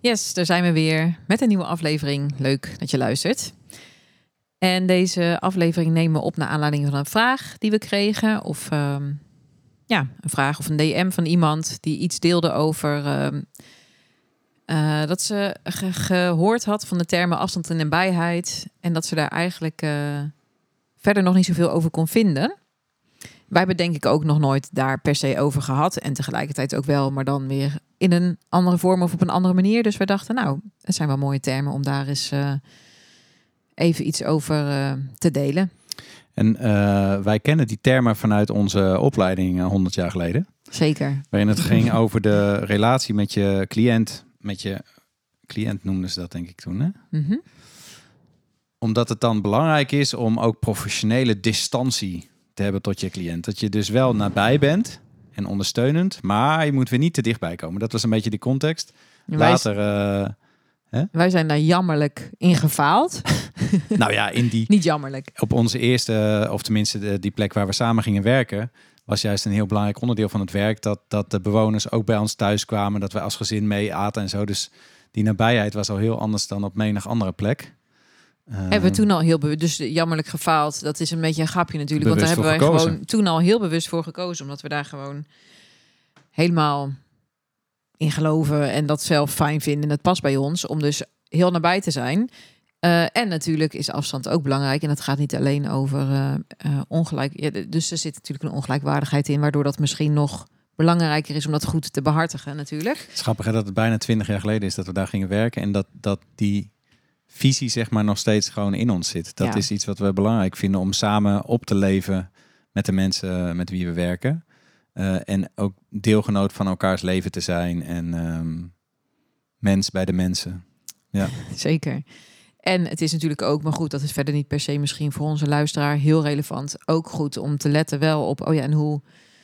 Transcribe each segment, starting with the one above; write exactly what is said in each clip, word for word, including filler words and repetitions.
Yes, daar zijn we weer met een nieuwe aflevering. Leuk dat je luistert. En deze aflevering nemen we op naar aanleiding van een vraag die we kregen. Of um, ja, een vraag of een D M van iemand die iets deelde over... Um, uh, dat ze ge- gehoord had van de termen afstand en nabijheid. En dat ze daar eigenlijk uh, verder nog niet zoveel over kon vinden. Wij hebben denk ik ook nog nooit daar per se over gehad. En tegelijkertijd ook wel, maar dan weer in een andere vorm of op een andere manier. Dus we dachten, nou, het zijn wel mooie termen om daar eens uh, even iets over uh, te delen. En uh, wij kennen die termen vanuit onze opleiding uh, honderd jaar geleden. Zeker. Waarin het ging over de relatie met je cliënt. Met je cliënt noemden ze dat denk ik toen, hè? Mm-hmm. Omdat het dan belangrijk is om ook professionele distantie te hebben tot je cliënt. Dat je dus wel nabij bent en ondersteunend, maar je moet weer niet te dichtbij komen. Dat was een beetje die context. Later... Uh, hè? Wij zijn daar jammerlijk in gefaald. Nou ja, in die... Niet jammerlijk. Op onze eerste, of tenminste de, die plek waar we samen gingen werken, was juist een heel belangrijk onderdeel van het werk. Dat, dat de bewoners ook bij ons thuis kwamen, dat wij als gezin mee aten en zo. Dus die nabijheid was al heel anders dan op menig andere plek. Uh, hebben we toen al heel bewust, dus jammerlijk gefaald. Dat is een beetje een grapje natuurlijk. Want daar hebben wij gekozen. gewoon toen al heel bewust voor gekozen. Omdat we daar gewoon helemaal in geloven en dat zelf fijn vinden. En dat past bij ons om dus heel nabij te zijn. Uh, en natuurlijk is afstand ook belangrijk. En het gaat niet alleen over uh, uh, ongelijk. Ja, dus er zit natuurlijk een ongelijkwaardigheid in, waardoor dat misschien nog belangrijker is om dat goed te behartigen natuurlijk. Het is grappig hè, dat het bijna twintig jaar geleden is dat we daar gingen werken. En dat, dat die visie zeg maar nog steeds gewoon in ons zit. Dat ja. is iets wat we belangrijk vinden om samen op te leven met de mensen met wie we werken. Uh, en ook deelgenoot van elkaars leven te zijn. En um, mens bij de mensen. Ja. Zeker. En het is natuurlijk ook, maar goed, dat is verder niet per se misschien voor onze luisteraar heel relevant. Ook goed om te letten wel op, oh ja, en hoe...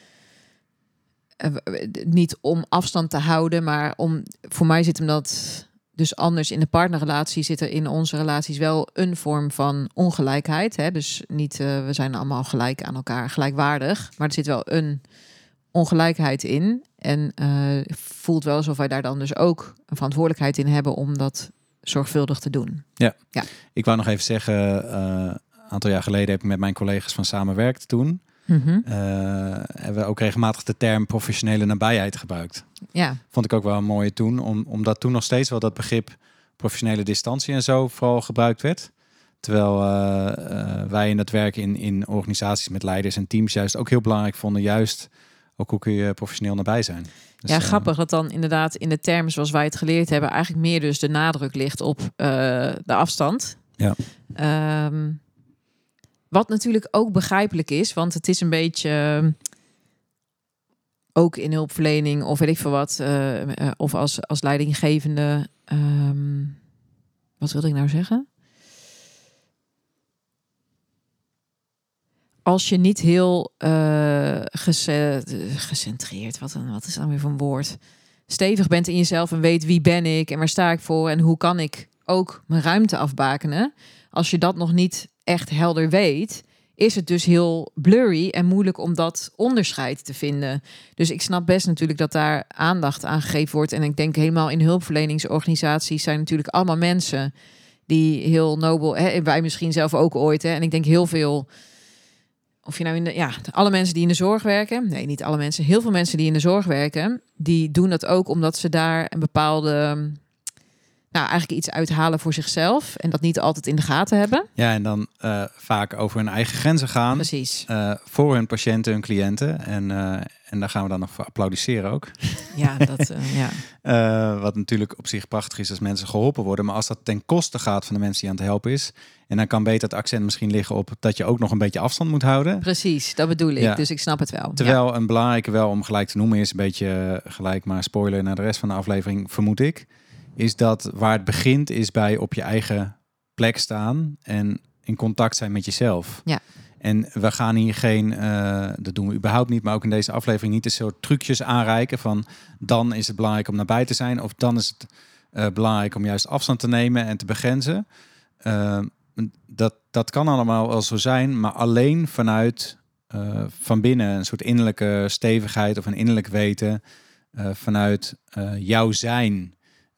Uh, niet om afstand te houden, maar om... Voor mij zit hem dat... Dus anders in de partnerrelatie zit er in onze relaties wel een vorm van ongelijkheid. Hè? Dus niet, uh, we zijn allemaal gelijk aan elkaar, gelijkwaardig. Maar er zit wel een ongelijkheid in. En uh, voelt wel alsof wij daar dan dus ook een verantwoordelijkheid in hebben om dat zorgvuldig te doen. Ja, ja. Ik wou nog even zeggen, een uh, aantal jaar geleden heb ik met mijn collega's van samenwerkt toen. Mm-hmm. Uh, hebben we ook regelmatig de term professionele nabijheid gebruikt. Ja. Vond ik ook wel een mooie toen, om, omdat toen nog steeds wel dat begrip professionele distantie en zo vooral gebruikt werd. Terwijl uh, uh, wij in dat werk in, in organisaties met leiders en teams juist ook heel belangrijk vonden, juist ook hoe kun je professioneel nabij zijn. Dus, ja, uh, grappig dat dan inderdaad in de termen zoals wij het geleerd hebben eigenlijk meer dus de nadruk ligt op uh, de afstand. Ja. Um, Wat natuurlijk ook begrijpelijk is, want het is een beetje... Uh, ook in hulpverlening of weet ik veel wat. Uh, uh, of als, als leidinggevende... Um, wat wilde ik nou zeggen? Als je niet heel uh, gece- gecentreerd... Wat, een, wat is dat weer voor een woord? Stevig bent in jezelf en weet wie ben ik en waar sta ik voor... en hoe kan ik ook mijn ruimte afbakenen. Als je dat nog niet echt helder weet, is het dus heel blurry en moeilijk om dat onderscheid te vinden. Dus ik snap best natuurlijk dat daar aandacht aan gegeven wordt. En ik denk helemaal in hulpverleningsorganisaties zijn natuurlijk allemaal mensen die heel nobel, hè, wij misschien zelf ook ooit. Hè, en ik denk heel veel, of je nou in de, ja, alle mensen die in de zorg werken, nee, niet alle mensen, heel veel mensen die in de zorg werken, die doen dat ook omdat ze daar een bepaalde... Nou, eigenlijk iets uithalen voor zichzelf en dat niet altijd in de gaten hebben. Ja, en dan uh, vaak over hun eigen grenzen gaan. Precies. Uh, voor hun patiënten, hun cliënten. En, uh, en daar gaan we dan nog voor applaudisseren ook. Ja, dat, uh, ja. Uh, wat natuurlijk op zich prachtig is als mensen geholpen worden. Maar als dat ten koste gaat van de mensen die aan het helpen is. En dan kan beter het accent misschien liggen op dat je ook nog een beetje afstand moet houden. Precies, dat bedoel ik. Ja. Dus ik snap het wel. Terwijl ja. een belangrijke wel om gelijk te noemen is, een beetje gelijk maar spoiler naar de rest van de aflevering, vermoed ik. Is dat waar het begint is bij op je eigen plek staan en in contact zijn met jezelf. Ja. En we gaan hier geen, uh, dat doen we überhaupt niet, maar ook in deze aflevering niet een soort trucjes aanreiken van dan is het belangrijk om nabij te zijn of dan is het uh, belangrijk om juist afstand te nemen en te begrenzen. Uh, dat, dat kan allemaal wel zo zijn, maar alleen vanuit uh, van binnen een soort innerlijke stevigheid of een innerlijk weten uh, vanuit uh, jouw zijn.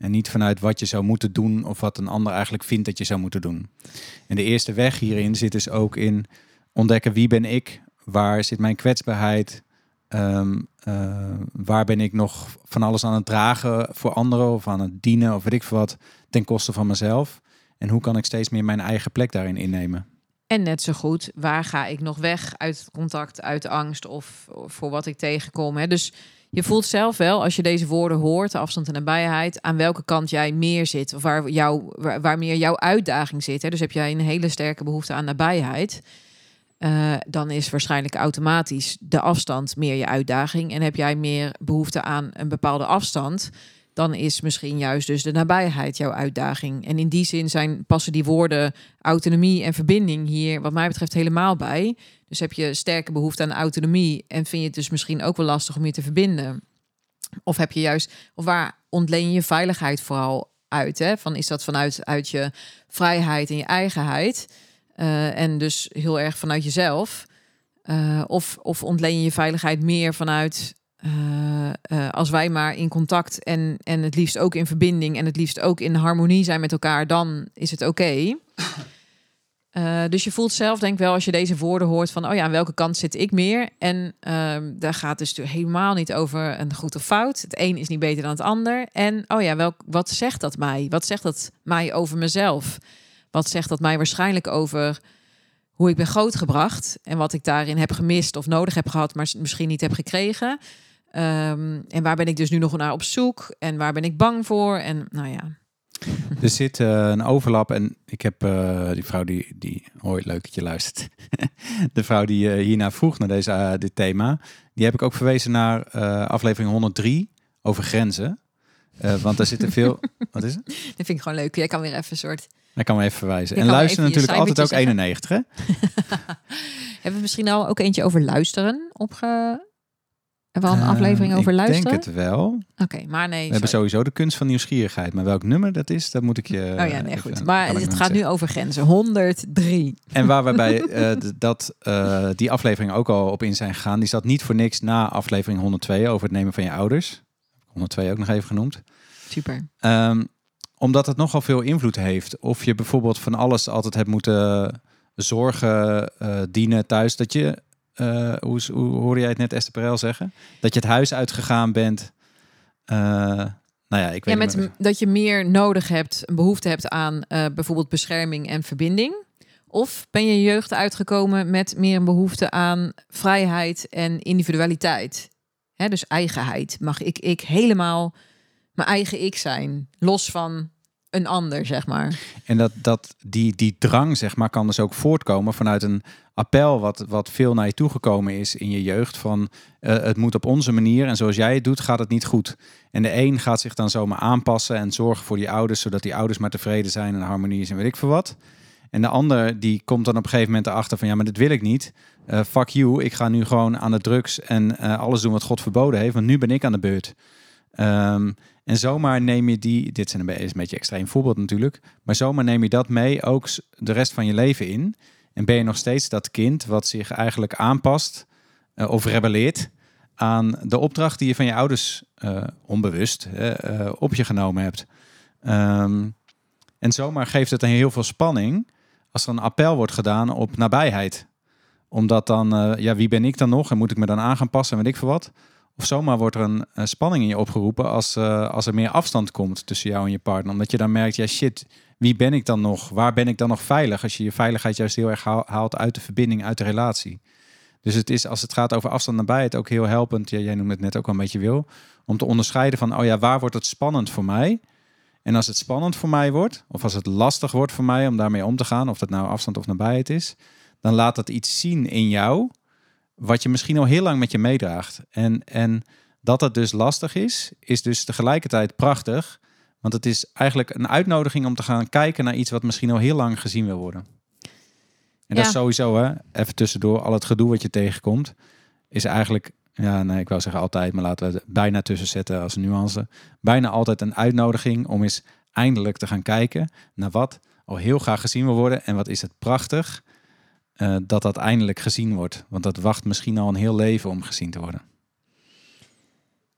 En niet vanuit wat je zou moeten doen of wat een ander eigenlijk vindt dat je zou moeten doen. En de eerste weg hierin zit dus ook in ontdekken wie ben ik, waar zit mijn kwetsbaarheid, um, uh, waar ben ik nog van alles aan het dragen voor anderen of aan het dienen of weet ik veel wat ten koste van mezelf. En hoe kan ik steeds meer mijn eigen plek daarin innemen? En net zo goed, waar ga ik nog weg uit het contact, uit angst of voor wat ik tegenkom. Hè? Dus je voelt zelf wel, als je deze woorden hoort, de afstand en nabijheid, aan welke kant jij meer zit. Of waar, jou, waar, waar meer jouw uitdaging zit. Hè? Dus heb jij een hele sterke behoefte aan nabijheid. Uh, dan is waarschijnlijk automatisch de afstand meer je uitdaging. En heb jij meer behoefte aan een bepaalde afstand, dan is misschien juist dus de nabijheid jouw uitdaging. En in die zin zijn, passen die woorden autonomie en verbinding hier wat mij betreft helemaal bij. Dus heb je sterke behoefte aan autonomie en vind je het dus misschien ook wel lastig om je te verbinden. Of heb je juist, of waar ontleen je je veiligheid vooral uit? Hè? Van, is dat vanuit uit je vrijheid en je eigenheid? Uh, en dus heel erg vanuit jezelf. Uh, of, of ontleen je je veiligheid meer vanuit Uh, uh, als wij maar in contact en, en het liefst ook in verbinding en het liefst ook in harmonie zijn met elkaar, dan is het oké. Okay. Uh, dus je voelt zelf, denk ik wel, als je deze woorden hoort van, oh ja, aan welke kant zit ik meer? En uh, daar gaat dus helemaal niet over een goed of fout. Het een is niet beter dan het ander. En oh ja, welk, wat zegt dat mij? Wat zegt dat mij over mezelf? Wat zegt dat mij waarschijnlijk over hoe ik ben grootgebracht en wat ik daarin heb gemist of nodig heb gehad, maar misschien niet heb gekregen? Um, en waar ben ik dus nu nog naar op zoek? En waar ben ik bang voor? En nou ja. Er zit uh, een overlap. En ik heb uh, die vrouw die, die ooit leuk dat je luistert. De vrouw die uh, hierna vroeg naar deze, uh, dit thema. Die heb ik ook verwezen naar uh, aflevering honderddrie over grenzen. Uh, want daar zitten veel... Wat is het? Dat vind ik gewoon leuk. Jij kan weer even een soort... Ik kan me even verwijzen. En luisteren natuurlijk altijd ook zeggen. eenennegentig, hè? Hebben we misschien al ook eentje over luisteren opge... Hebben we al een aflevering uh, over luisteren? Ik denk het wel. Oké, okay, maar nee. We sorry. hebben sowieso de kunst van nieuwsgierigheid. Maar welk nummer dat is, dat moet ik je... Oh ja, nee, goed. Maar het gaat zeggen. Nu over grenzen. honderd drie. En waar we bij uh, dat, uh, die aflevering ook al op in zijn gegaan, die zat niet voor niks na aflevering honderdtwee over het nemen van je ouders. honderdtwee ook nog even genoemd. Super. Um, omdat het nogal veel invloed heeft. Of je bijvoorbeeld van alles altijd hebt moeten zorgen, uh, dienen thuis. Dat je... Uh, hoe, hoe hoorde jij het net Esther Perel zeggen? Dat je het huis uitgegaan bent. Uh, nou ja, ik weet ja, met, dat je meer nodig hebt, een behoefte hebt aan uh, bijvoorbeeld bescherming en verbinding. Of ben je jeugd uitgekomen met meer een behoefte aan vrijheid en individualiteit. Hè, dus eigenheid. Mag ik, ik helemaal mijn eigen ik zijn, los van een ander, zeg maar. En dat, dat die, die drang, zeg maar, kan dus ook voortkomen vanuit een appel wat, wat veel naar je toegekomen is in je jeugd. Van uh, het moet op onze manier en zoals jij het doet, gaat het niet goed. En de een gaat zich dan zomaar aanpassen en zorgen voor die ouders, zodat die ouders maar tevreden zijn en harmonie is en weet ik veel wat. En de ander die komt dan op een gegeven moment erachter van ja, maar dit wil ik niet. Uh, fuck you, ik ga nu gewoon aan de drugs en uh, alles doen wat God verboden heeft, want nu ben ik aan de beurt. Um, en zomaar neem je die, dit is een beetje een extreem voorbeeld natuurlijk, maar zomaar neem je dat mee ook de rest van je leven in. En ben je nog steeds dat kind wat zich eigenlijk aanpast uh, of rebelleert aan de opdracht die je van je ouders uh, onbewust uh, uh, op je genomen hebt. Um, en zomaar geeft het dan heel veel spanning als er een appel wordt gedaan op nabijheid. Omdat dan, uh, ja, wie ben ik dan nog en moet ik me dan aan gaan passen en weet ik veel wat. Of zomaar wordt er een, een spanning in je opgeroepen als, uh, als er meer afstand komt tussen jou en je partner. Omdat je dan merkt, ja shit, wie ben ik dan nog? Waar ben ik dan nog veilig? Als je je veiligheid juist heel erg haalt uit de verbinding, uit de relatie. Dus het is, als het gaat over afstand en nabijheid, ook heel helpend. Ja, jij noemt het net ook al een beetje Wil. Om te onderscheiden van, oh ja, waar wordt het spannend voor mij? En als het spannend voor mij wordt, of als het lastig wordt voor mij om daarmee om te gaan, of dat nou afstand of nabijheid is, dan laat dat iets zien in jou wat je misschien al heel lang met je meedraagt. En, en dat het dus lastig is, is dus tegelijkertijd prachtig. Want het is eigenlijk een uitnodiging om te gaan kijken naar iets wat misschien al heel lang gezien wil worden. En ja. Dat is sowieso, hè, even tussendoor, al het gedoe wat je tegenkomt, is eigenlijk, ja, nee, ik wou zeggen altijd, maar laten we het bijna tussen zetten als een nuance. Bijna altijd een uitnodiging om eens eindelijk te gaan kijken naar wat al heel graag gezien wil worden. En wat is het prachtig uh, dat dat eindelijk gezien wordt. Want dat wacht misschien al een heel leven om gezien te worden.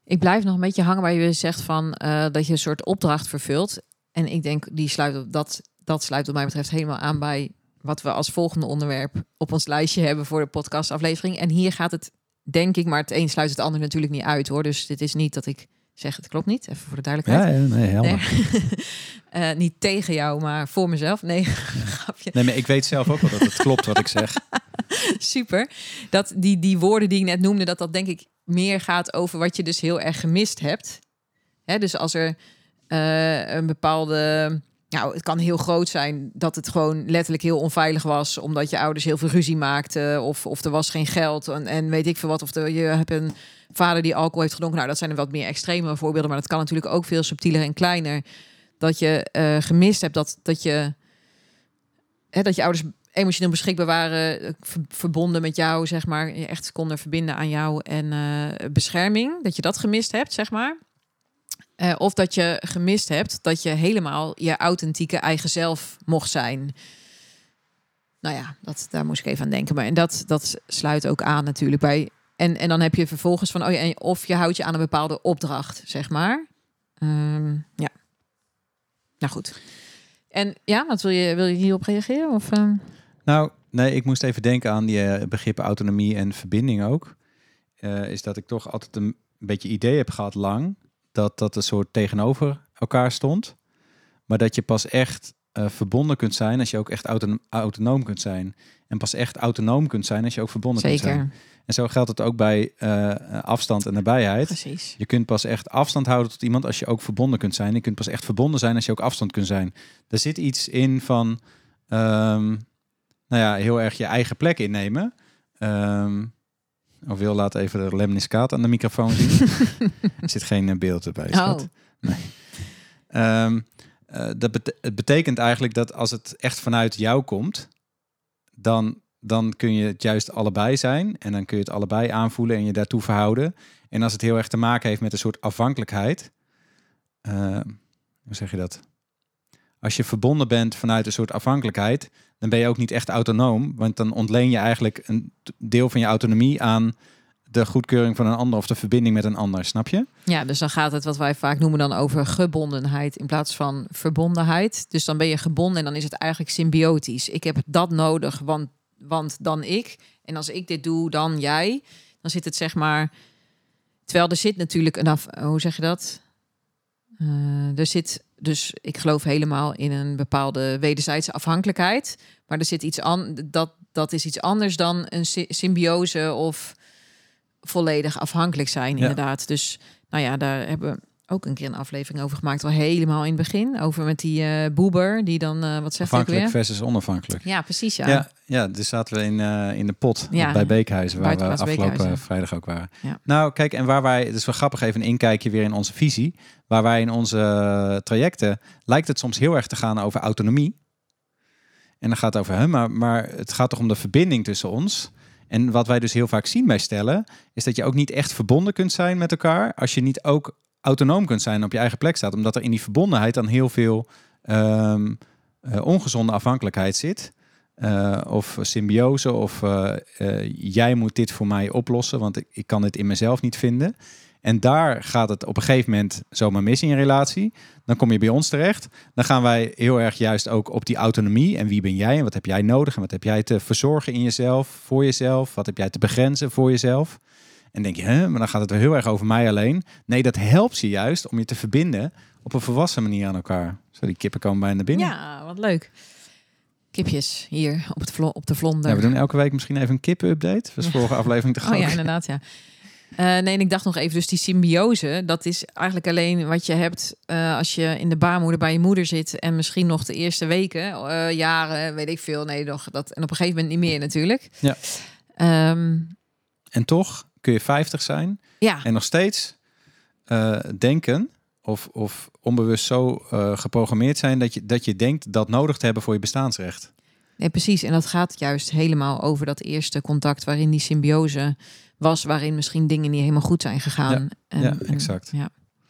Ik blijf nog een beetje hangen waar je zegt van uh, dat je een soort opdracht vervult. En ik denk, die sluit op dat, dat sluit wat mij betreft helemaal aan bij wat we als volgende onderwerp op ons lijstje hebben voor de podcastaflevering. En hier gaat het, denk ik, maar het een sluit het ander natuurlijk niet uit, hoor. Dus dit is niet dat ik zeg, het klopt niet. Even voor de duidelijkheid. Ja, ja nee, helder. Nee. uh, niet tegen jou, maar voor mezelf. Nee, ja. grapje. Nee, maar ik weet zelf ook wel dat het klopt wat ik zeg. Super. Dat die, die woorden die ik net noemde, dat dat denk ik meer gaat over wat je dus heel erg gemist hebt. Hè, dus als er uh, een bepaalde... Nou, het kan heel groot zijn dat het gewoon letterlijk heel onveilig was, omdat je ouders heel veel ruzie maakten, of, of er was geen geld en, en weet ik veel wat. Of de, je hebt een vader die alcohol heeft gedronken. Nou, dat zijn er wat meer extreme voorbeelden, maar dat kan natuurlijk ook veel subtieler en kleiner. Dat je uh, gemist hebt dat, dat, je, hè, dat je ouders emotioneel beschikbaar waren, ver, verbonden met jou, zeg maar. Je echt konden verbinden aan jou en uh, bescherming. Dat je dat gemist hebt, zeg maar. Uh, of dat je gemist hebt dat je helemaal je authentieke eigen zelf mocht zijn. Nou ja, dat, daar moest ik even aan denken. Maar en dat, dat sluit ook aan natuurlijk bij. En, en dan heb je vervolgens van, oh ja, en of je houdt je aan een bepaalde opdracht, zeg maar. Um, ja. Nou goed. En ja, wat wil je, wil je hierop reageren? Of, uh... Nou, nee, ik moest even denken aan die uh, begrippen autonomie en verbinding ook. Uh, is dat ik toch altijd een beetje idee heb gehad lang dat dat een soort tegenover elkaar stond. Maar dat je pas echt uh, verbonden kunt zijn als je ook echt autonoom, autonoom kunt zijn. En pas echt autonoom kunt zijn als je ook verbonden Zeker. kunt zijn. En zo geldt het ook bij uh, afstand en nabijheid. Precies. Je kunt pas echt afstand houden tot iemand als je ook verbonden kunt zijn. Je kunt pas echt verbonden zijn als je ook afstand kunt zijn. Er zit iets in van, um, nou ja, heel erg je eigen plek innemen. Um, Of wil laat even de lemniscaat aan de microfoon zien. Er zit geen beeld erbij. Oh. Nee. Um, uh, dat bete- het betekent eigenlijk dat als het echt vanuit jou komt, dan, dan kun je het juist allebei zijn. En dan kun je het allebei aanvoelen en je daartoe verhouden. En als het heel erg te maken heeft met een soort afhankelijkheid. Uh, hoe zeg je dat? Als je verbonden bent vanuit een soort afhankelijkheid, dan ben je ook niet echt autonoom. Want dan ontleen je eigenlijk een deel van je autonomie aan de goedkeuring van een ander of de verbinding met een ander, snap je? Ja, dus dan gaat het wat wij vaak noemen dan over gebondenheid in plaats van verbondenheid. Dus dan ben je gebonden en dan is het eigenlijk symbiotisch. Ik heb dat nodig, want, want dan ik. En als ik dit doe, dan jij. Dan zit het zeg maar... Terwijl er zit natuurlijk een af... Hoe zeg je dat? Uh, er zit... Dus ik geloof helemaal in een bepaalde wederzijdse afhankelijkheid. Maar er zit iets aan, dat, dat is iets anders dan een sy- symbiose of volledig afhankelijk zijn, inderdaad. Ja. Dus nou ja, daar hebben we ook een keer een aflevering over gemaakt, al helemaal in het begin. Over met die uh, boeber, die dan, uh, wat zegt ik weer? Afhankelijk versus onafhankelijk. Ja, precies, ja. Ja, ja dus zaten we in, uh, in de pot ja. bij Beekhuizen, waar we afgelopen Beekhuizen. vrijdag ook waren. Ja. Nou, kijk, en waar wij, het is wel grappig, even een inkijkje weer in onze visie. Waar wij in onze uh, trajecten, lijkt het soms heel erg te gaan over autonomie. En dan gaat het over hem, maar, maar het gaat toch om de verbinding tussen ons. En wat wij dus heel vaak zien bij stellen, is dat je ook niet echt verbonden kunt zijn met elkaar als je niet ook autonoom kunt zijn en op je eigen plek staat. Omdat er in die verbondenheid dan heel veel um, uh, ongezonde afhankelijkheid zit. Uh, of symbiose, of uh, uh, jij moet dit voor mij oplossen, want ik, ik kan dit in mezelf niet vinden. En daar gaat het op een gegeven moment zomaar mis in je relatie. Dan kom je bij ons terecht. Dan gaan wij heel erg juist ook op die autonomie. En wie ben jij en wat heb jij nodig? En wat heb jij te verzorgen in jezelf, voor jezelf? Wat heb jij te begrenzen voor jezelf? En denk je, hè, maar dan gaat het weer heel erg over mij alleen. Nee, dat helpt je juist om je te verbinden op een volwassen manier aan elkaar. Zo, die kippen komen bijna binnen. Ja, wat leuk. Kipjes hier op, het vlo- op de vlonder. Ja, we doen elke week misschien even een kippen-update. Dat is vorige aflevering te gaan. Oh ja, inderdaad, ja. Uh, nee, en ik dacht nog even, dus die symbiose, dat is eigenlijk alleen wat je hebt uh, als je in de baarmoeder bij je moeder zit en misschien nog de eerste weken, uh, jaren, weet ik veel, nee, nog dat en op een gegeven moment niet meer natuurlijk. Ja. Um, en toch kun je vijftig zijn ja. en nog steeds uh, denken of, of onbewust zo uh, geprogrammeerd zijn dat je, dat je denkt dat nodig te hebben voor je bestaansrecht. Nee, precies. En dat gaat juist helemaal over dat eerste contact waarin die symbiose was, waarin misschien dingen niet helemaal goed zijn gegaan. Ja, en, ja exact. En, ja.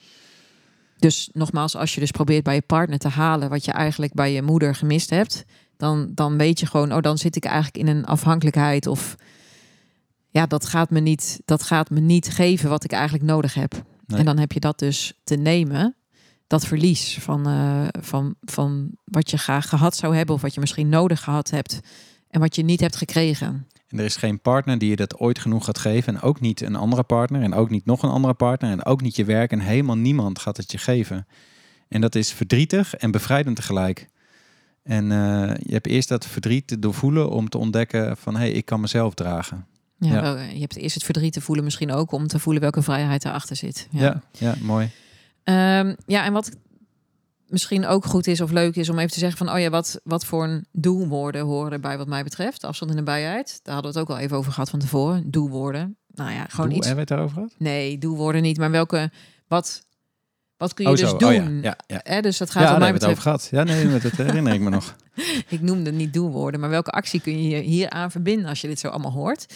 Dus nogmaals, als je dus probeert bij je partner te halen wat je eigenlijk bij je moeder gemist hebt, dan, dan weet je gewoon, oh, dan zit ik eigenlijk in een afhankelijkheid of ja, dat gaat me niet, dat gaat me niet geven wat ik eigenlijk nodig heb. Nee. En dan heb je dat dus te nemen. Dat verlies van, uh, van, van wat je graag gehad zou hebben. Of wat je misschien nodig gehad hebt. En wat je niet hebt gekregen. En er is geen partner die je dat ooit genoeg gaat geven. En ook niet een andere partner. En ook niet nog een andere partner. En ook niet je werk. En helemaal niemand gaat het je geven. En dat is verdrietig en bevrijdend tegelijk. En uh, je hebt eerst dat verdriet te doorvoelen om te ontdekken van... hé, hey, ik kan mezelf dragen. Ja, ja. Wel, je hebt eerst het verdriet te voelen misschien ook... om te voelen welke vrijheid erachter zit. Ja, ja, ja mooi. Um, ja, en wat misschien ook goed is of leuk is om even te zeggen van... oh ja, wat, wat voor een doelwoorden horen erbij wat mij betreft? Afstand in de nabijheid. Daar hadden we het ook al even over gehad van tevoren. Doelwoorden. Nou ja, gewoon Doel, iets... Hebben we het daarover gehad? Nee, doelwoorden niet. Maar welke... Wat, wat kun je oh, dus zo. doen? Oh, ja. Ja, ja. Eh, dus dat gaat ja, wat mij hebben we het betreft... over gehad. Ja, nee, dat herinner ik me nog. Ik noemde niet doelwoorden. Maar welke actie kun je hier, hier aan verbinden als je dit zo allemaal hoort?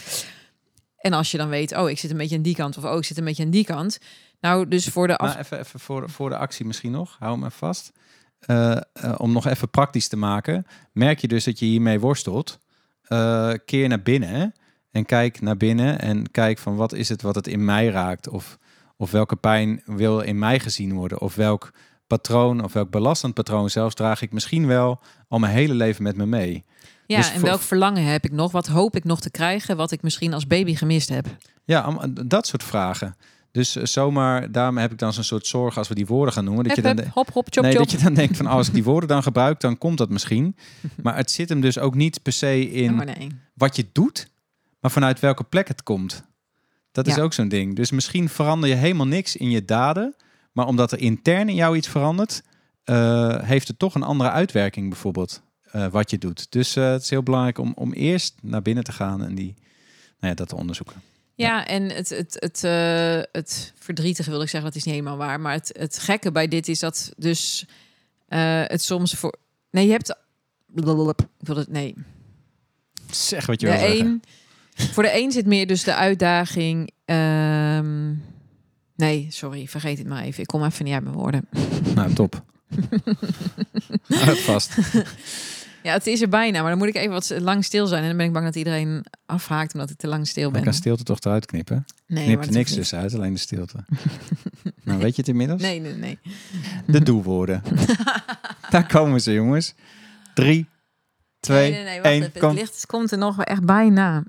En als je dan weet, oh, ik zit een beetje aan die kant... of oh, ik zit een beetje aan die kant... Nou, dus voor de af... Maar even, even voor, voor de actie misschien nog. Hou hem even vast. Uh, uh, om nog even praktisch te maken. Merk je dus dat je hiermee worstelt. Uh, keer naar binnen. En kijk naar binnen. En kijk van wat is het wat het in mij raakt. Of, of welke pijn wil in mij gezien worden. Of welk patroon of welk belastend patroon zelfs draag ik misschien wel al mijn hele leven met me mee. Ja, dus en voor... welk verlangen heb ik nog? Wat hoop ik nog te krijgen? Wat ik misschien als baby gemist heb? Ja, dat soort vragen. Dus uh, zomaar, daarom heb ik dan zo'n soort zorg als we die woorden gaan noemen. Dat hep, je dan hep, hop, hop, chop, nee, chop. dat je dan denkt van, oh, als ik die woorden dan gebruik, dan komt dat misschien. Maar het zit hem dus ook niet per se in oh, nee. wat je doet, maar vanuit welke plek het komt. Dat is ja. ook zo'n ding. Dus misschien verander je helemaal niks in je daden, maar omdat er intern in jou iets verandert, uh, heeft het toch een andere uitwerking bijvoorbeeld, uh, wat je doet. Dus uh, het is heel belangrijk om, om eerst naar binnen te gaan en die, nou ja, dat te onderzoeken. Ja, en het, het, het, uh, het verdrietige wil ik zeggen, dat is niet helemaal waar. Maar het, het gekke bij dit is dat dus uh, het soms voor... Nee, je hebt... Ik wil het... Nee. Zeg wat je de wil zeggen. Een, voor de een zit meer dus de uitdaging... Um, nee, sorry, vergeet het maar even. Ik kom even niet uit mijn woorden. Nou, top. Hou het vast. Ja, het is er bijna, maar dan moet ik even wat lang stil zijn. En dan ben ik bang dat iedereen afhaakt omdat ik te lang stil ben. Ik kan stilte toch eruit knippen? Nee, Knip er niks niet. dus uit, alleen de stilte. Nou, weet je het inmiddels? Nee, nee, nee. De doelwoorden. Daar komen ze, jongens. Drie, twee, nee, nee, nee, wacht één, even. kom. Het licht komt er nog wel echt bijna.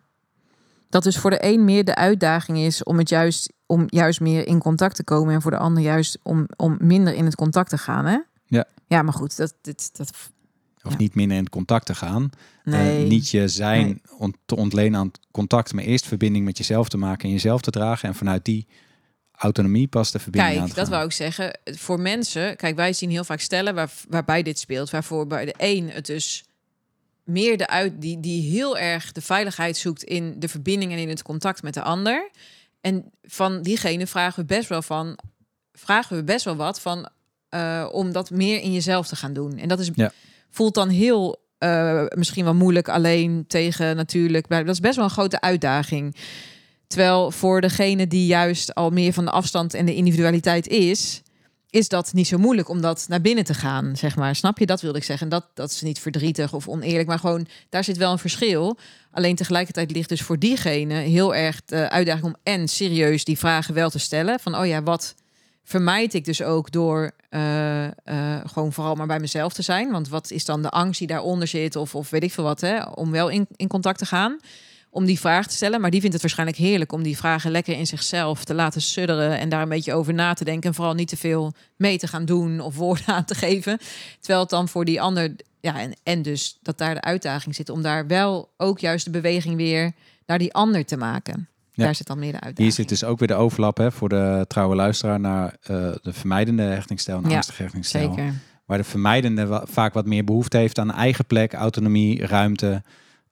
Dat dus voor de een meer de uitdaging is om het juist, om juist meer in contact te komen. En voor de ander juist om, om minder in het contact te gaan, hè? Ja. Ja, maar goed, dat... dit, dat Of ja. niet minder in contact te gaan. Nee. Uh, niet je zijn Nee. ont- te ontlenen aan contact, maar eerst verbinding met jezelf te maken en jezelf te dragen. En vanuit die autonomie pas de verbinding aan Kijk, te dat gaan. wou ik zeggen. Voor mensen, kijk, wij zien heel vaak stellen waar, waarbij dit speelt. Waarvoor bij de een het dus meer de uit... Die, die heel erg de veiligheid zoekt in de verbinding en in het contact met de ander. En van diegene vragen we best wel van... Vragen we best wel wat van... Uh, om dat meer in jezelf te gaan doen. En dat is... Ja. Voelt dan heel uh, misschien wel moeilijk alleen tegen natuurlijk. Dat is best wel een grote uitdaging. Terwijl voor degene die juist al meer van de afstand en de individualiteit is, is dat niet zo moeilijk om dat naar binnen te gaan, zeg maar. Snap je? Dat wilde ik zeggen. Dat, dat is niet verdrietig of oneerlijk, maar gewoon daar zit wel een verschil. Alleen tegelijkertijd ligt dus voor diegene heel erg de uitdaging om en serieus die vragen wel te stellen. Van, oh ja, wat vermijd ik dus ook door uh, uh, gewoon vooral maar bij mezelf te zijn. Want wat is dan de angst die daaronder zit? Of, of weet ik veel wat, hè? Om wel in, in contact te gaan. Om die vraag te stellen. Maar die vindt het waarschijnlijk heerlijk om die vragen lekker in zichzelf te laten sudderen. En daar een beetje over na te denken. En vooral niet te veel mee te gaan doen of woorden aan te geven. Terwijl het dan voor die ander... Ja, en, en dus dat daar de uitdaging zit. Om daar wel ook juist de beweging weer naar die ander te maken. Ja. Daar zit dan meer de uitdaging. Hier zit dus ook weer de overlap, hè, voor de trouwe luisteraar naar uh, de vermijdende hechtingsstijl en ja, angstige hechtingsstijl. Zeker. Waar de vermijdende wa- vaak wat meer behoefte heeft aan eigen plek, autonomie, ruimte,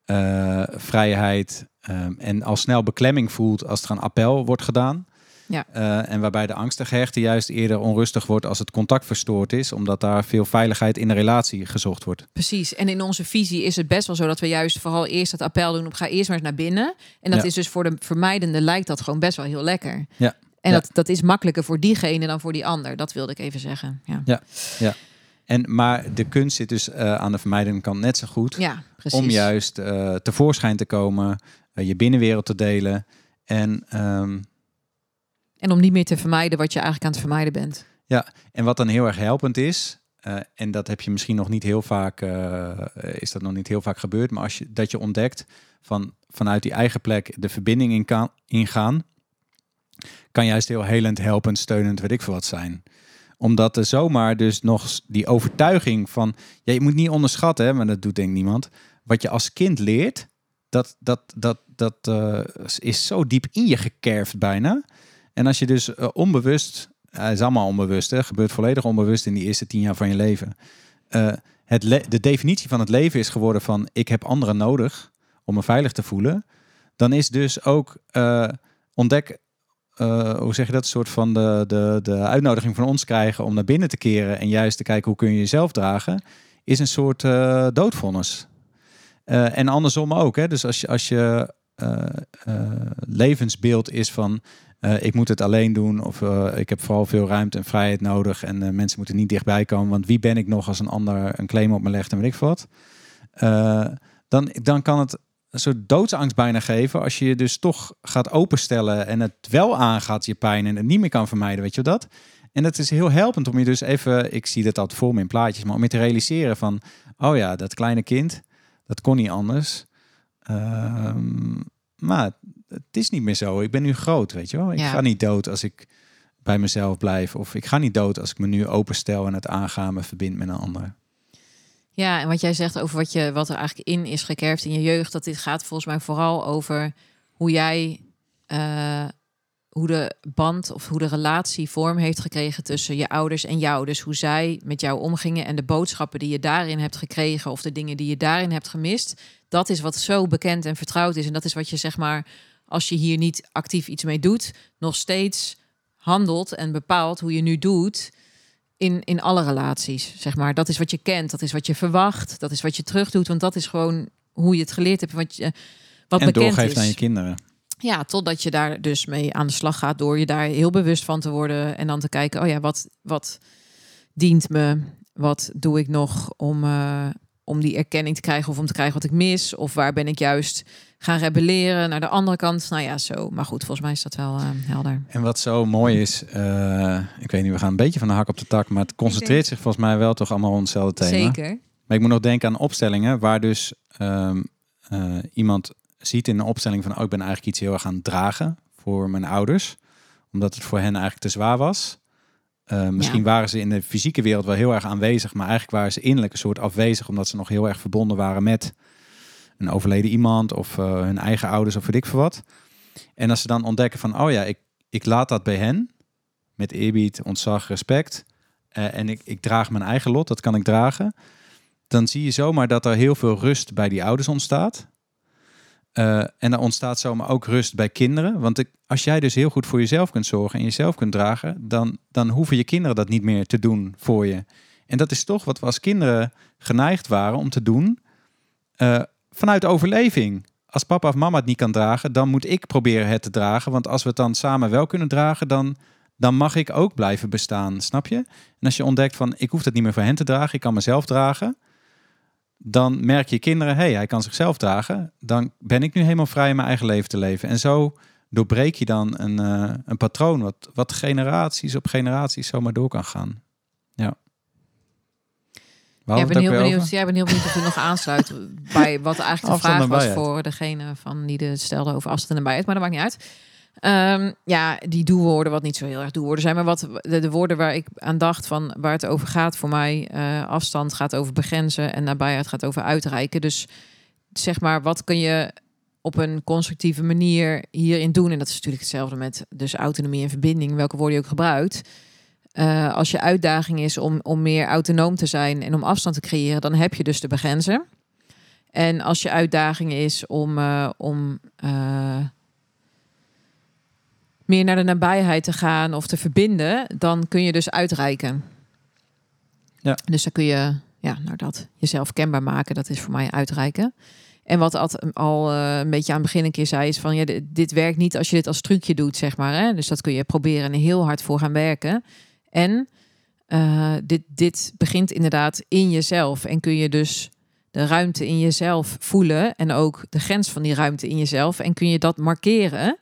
uh, vrijheid. Um, en al snel beklemming voelt als er een appel wordt gedaan. Ja. Uh, en waarbij de angstige hechte juist eerder onrustig wordt als het contact verstoord is, omdat daar veel veiligheid in de relatie gezocht wordt. Precies. En in onze visie is het best wel zo dat we juist vooral eerst het appel doen op ga eerst maar eens naar binnen. En dat ja. is dus voor de vermijdende lijkt dat gewoon best wel heel lekker. Ja. En ja. dat, dat is makkelijker voor diegene dan voor die ander. Dat wilde ik even zeggen. Ja. Ja. Ja. En, maar de kunst zit dus uh, aan de vermijdende kant net zo goed. Ja, precies. Om juist uh, tevoorschijn te komen, uh, je binnenwereld te delen. En um, En om niet meer te vermijden wat je eigenlijk aan het vermijden bent. Ja, en wat dan heel erg helpend is, uh, en dat heb je misschien nog niet heel vaak, uh, is dat nog niet heel vaak gebeurd, maar als je dat je ontdekt van vanuit die eigen plek de verbinding in kan, ingaan, kan juist heel helend, helpend, steunend, weet ik veel wat zijn. Omdat er zomaar dus nog die overtuiging van, ja, je moet niet onderschatten, hè, maar dat doet denk ik niemand. Wat je als kind leert, dat, dat, dat, dat uh, is zo diep in je gekerfd bijna. En als je dus uh, onbewust, het uh, is allemaal onbewust, hè, gebeurt volledig onbewust in die eerste tien jaar van je leven. Uh, het le- de definitie van het leven is geworden van, ik heb anderen nodig om me veilig te voelen. Dan is dus ook uh, ontdek, uh, hoe zeg je dat, een soort van de, de, de uitnodiging van ons krijgen om naar binnen te keren en juist te kijken hoe kun je jezelf dragen, is een soort uh, doodvonnis. Uh, en andersom ook. Hè? Dus als je, als je uh, uh, levensbeeld is van uh, ik moet het alleen doen of uh, ik heb vooral veel ruimte en vrijheid nodig en uh, mensen moeten niet dichtbij komen, want wie ben ik nog als een ander een claim op me legt en weet ik wat. Uh, dan, dan kan het een soort doodsangst bijna geven als je je dus toch gaat openstellen en het wel aangaat, je pijn, en het niet meer kan vermijden, weet je dat? En dat is heel helpend om je dus even, ik zie dat altijd voor me in plaatjes, maar om je te realiseren van, oh ja, dat kleine kind, dat kon niet anders. Uh, maar het is niet meer zo. Ik ben nu groot, weet je wel. Ik ja. ga niet dood als ik bij mezelf blijf. Of ik ga niet dood als ik me nu openstel en het aangaan me verbind met een ander. Ja, en wat jij zegt over wat, je, wat er eigenlijk in is gekerfd in je jeugd, dat dit gaat volgens mij vooral over hoe jij, uh, hoe de band of hoe de relatie vorm heeft gekregen tussen je ouders en jou. Dus hoe zij met jou omgingen en de boodschappen die je daarin hebt gekregen of de dingen die je daarin hebt gemist. Dat is wat zo bekend en vertrouwd is. En dat is wat je, zeg maar, als je hier niet actief iets mee doet, nog steeds handelt en bepaalt hoe je nu doet in, in alle relaties, zeg maar. Dat is wat je kent, dat is wat je verwacht, dat is wat je terugdoet, want dat is gewoon hoe je het geleerd hebt, wat, je, wat en bekend is. En doorgeeft aan je kinderen. Ja, totdat je daar dus mee aan de slag gaat door je daar heel bewust van te worden en dan te kijken, oh ja, wat, wat dient me? Wat doe ik nog om, uh, om die erkenning te krijgen of om te krijgen wat ik mis? Of waar ben ik juist gaan rebelleren naar de andere kant? Nou ja, zo. Maar goed, volgens mij is dat wel uh, helder. En wat zo mooi is, uh, ik weet niet, we gaan een beetje van de hak op de tak, maar het concentreert zich volgens mij wel toch allemaal op hetzelfde thema. Zeker. Maar ik moet nog denken aan opstellingen waar dus um, uh, iemand ziet in een opstelling van, oh, ik ben eigenlijk iets heel erg aan het dragen voor mijn ouders, omdat het voor hen eigenlijk te zwaar was. Uh, misschien ja. waren ze in de fysieke wereld wel heel erg aanwezig, maar eigenlijk waren ze innerlijk een soort afwezig, omdat ze nog heel erg verbonden waren met een overleden iemand of uh, hun eigen ouders of weet ik veel wat. En als ze dan ontdekken van, oh ja, ik, ik laat dat bij hen, met eerbied, ontzag, respect, uh, en ik, ik draag mijn eigen lot, dat kan ik dragen, dan zie je zomaar dat er heel veel rust bij die ouders ontstaat. Uh, en er ontstaat zomaar ook rust bij kinderen. Want ik, als jij dus heel goed voor jezelf kunt zorgen en jezelf kunt dragen, dan, dan hoeven je kinderen dat niet meer te doen voor je. En dat is toch wat we als kinderen geneigd waren om te doen uh, vanuit overleving. Als papa of mama het niet kan dragen, dan moet ik proberen het te dragen. Want als we het dan samen wel kunnen dragen, dan, dan mag ik ook blijven bestaan. Snap je? En als je ontdekt van, ik hoef het niet meer voor hen te dragen, ik kan mezelf dragen, dan merk je kinderen, hé, hey, hij kan zichzelf dragen. Dan ben ik nu helemaal vrij in mijn eigen leven te leven. En zo doorbreek je dan een, uh, een patroon wat, wat generaties op generaties zomaar door kan gaan. Ja. Ja, ik ben heel benieuwd, jij bent heel benieuwd of u nog aansluit bij wat eigenlijk de vraag was voor degene van die het stelde over afstand en nabijheid. Maar dat maakt niet uit. Um, ja, die doelwoorden, wat niet zo heel erg doelwoorden zijn, maar wat de, de woorden waar ik aan dacht van waar het over gaat voor mij, uh, afstand gaat over begrenzen en nabijheid gaat over uitreiken. Dus zeg maar, wat kun je op een constructieve manier hierin doen? En dat is natuurlijk hetzelfde met dus autonomie en verbinding, welke woorden je ook gebruikt. Uh, als je uitdaging is om, om meer autonoom te zijn en om afstand te creëren, dan heb je dus de begrenzen. En als je uitdaging is om, uh, om uh, meer naar de nabijheid te gaan of te verbinden, dan kun je dus uitreiken. Ja. Dus dan kun je ja, nou dat, jezelf kenbaar maken. Dat is voor mij uitreiken. En wat Ad al uh, een beetje aan het begin een keer zei, is van ja, dit, dit werkt niet als je dit als trucje doet, zeg maar. Hè? Dus dat kun je proberen en heel hard voor gaan werken. En uh, dit, dit begint inderdaad in jezelf. En kun je dus de ruimte in jezelf voelen en ook de grens van die ruimte in jezelf. En kun je dat markeren.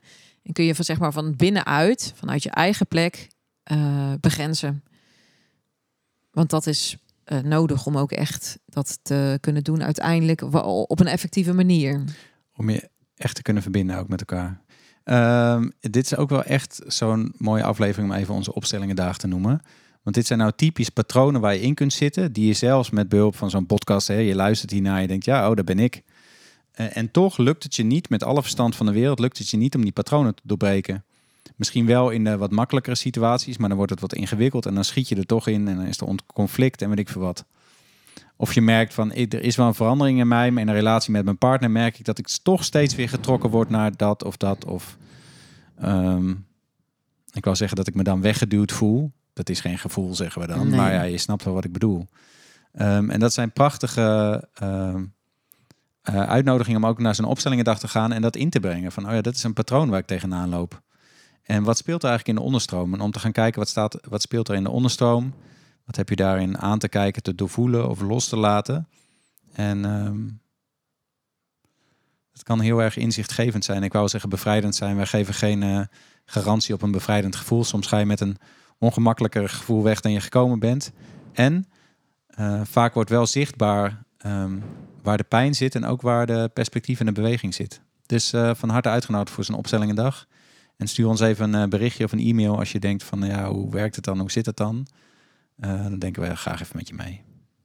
En kun je van, zeg maar, van binnenuit, vanuit je eigen plek, uh, begrenzen. Want dat is uh, nodig om ook echt dat te kunnen doen uiteindelijk op een effectieve manier. Om je echt te kunnen verbinden ook met elkaar. Um, dit is ook wel echt zo'n mooie aflevering om even onze opstellingendagen te noemen. Want dit zijn nou typisch patronen waar je in kunt zitten, die je zelfs met behulp van zo'n podcast, hè, je luistert hiernaar, je denkt, ja, oh, daar ben ik. Uh, en toch lukt het je niet, met alle verstand van de wereld, lukt het je niet om die patronen te doorbreken. Misschien wel in de wat makkelijkere situaties, maar dan wordt het wat ingewikkeld en dan schiet je er toch in en dan is er conflict en weet ik veel wat. Of je merkt van, er is wel een verandering in mij, maar in een relatie met mijn partner merk ik dat ik toch steeds weer getrokken word naar dat of dat. Of um, ik wil zeggen dat ik me dan weggeduwd voel. Dat is geen gevoel, zeggen we dan. Nee. Maar ja, je snapt wel wat ik bedoel. Um, en dat zijn prachtige uh, uh, uitnodigingen om ook naar zo'n opstellingendag te gaan en dat in te brengen. Van, oh ja, dat is een patroon waar ik tegenaan loop. En wat speelt er eigenlijk in de onderstroom? En om te gaan kijken, wat, staat, wat speelt er in de onderstroom? Wat heb je daarin aan te kijken, te doorvoelen of los te laten? En um, het kan heel erg inzichtgevend zijn. Ik wou zeggen bevrijdend zijn. Wij geven geen uh, garantie op een bevrijdend gevoel. Soms ga je met een ongemakkelijker gevoel weg dan je gekomen bent. En uh, vaak wordt wel zichtbaar um, waar de pijn zit en ook waar de perspectief en de beweging zit. Dus uh, van harte uitgenodigd voor zo'n opstellingendag. En stuur ons even een berichtje of een e-mail als je denkt van, ja, hoe werkt het dan? Hoe zit het dan? Uh, dan denken we graag even met je mee.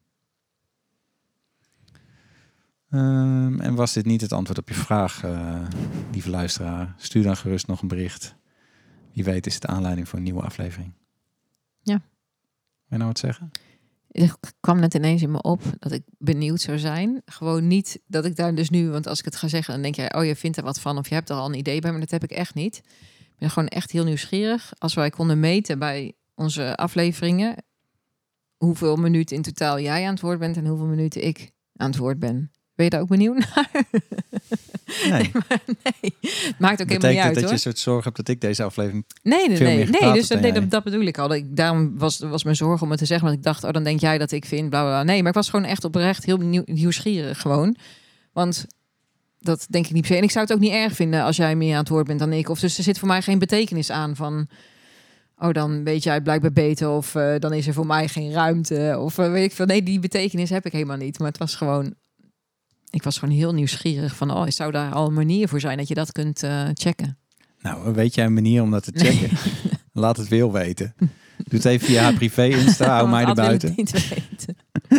Um, en was dit niet het antwoord op je vraag, uh, lieve luisteraar? Stuur dan gerust nog een bericht. Wie weet is het aanleiding voor een nieuwe aflevering. Ja. Wil je nou wat zeggen? Het kwam net ineens in me op dat ik benieuwd zou zijn. Gewoon niet dat ik daar dus nu, want als ik het ga zeggen, dan denk jij, oh, je vindt er wat van of je hebt er al een idee bij, maar dat heb ik echt niet. Ik ben gewoon echt heel nieuwsgierig. Als wij konden meten bij onze afleveringen hoeveel minuten in totaal jij aan het woord bent en hoeveel minuten ik aan het woord ben. Ben je daar ook benieuwd naar? Nee. nee, maar nee. Het maakt ook Betekent helemaal niet uit, dat hoor. je een soort zorg hebt dat ik deze aflevering Nee, nee, veel nee. meer nee dus dan nee, dat, dat bedoel ik al. Ik, daarom was, was mijn zorg om het te zeggen. Want ik dacht, oh, dan denk jij dat ik vind, bla, bla, bla. Nee, maar ik was gewoon echt oprecht heel nieuw, nieuwsgierig gewoon. Want dat denk ik niet per se. En ik zou het ook niet erg vinden als jij meer aan het woord bent dan ik. Of dus er zit voor mij geen betekenis aan van, oh, dan weet jij blijkbaar beter. Of uh, dan is er voor mij geen ruimte. Of uh, weet ik veel. Nee, die betekenis heb ik helemaal niet. Maar het was gewoon, ik was gewoon heel nieuwsgierig van, oh, zou daar al een manier voor zijn dat je dat kunt uh, checken? Nou, weet jij een manier om dat te checken? Nee. Laat het Wil weten. Doe het even via haar privé Insta, hou mij er buiten. Niet weten.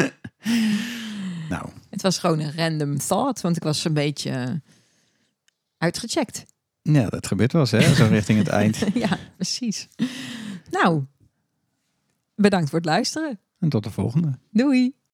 Nou. Het was gewoon een random thought, want ik was een beetje uitgecheckt. Ja, dat gebeurt wel eens, hè? Zo richting het eind. Ja, precies. Nou, bedankt voor het luisteren. En tot de volgende. Doei.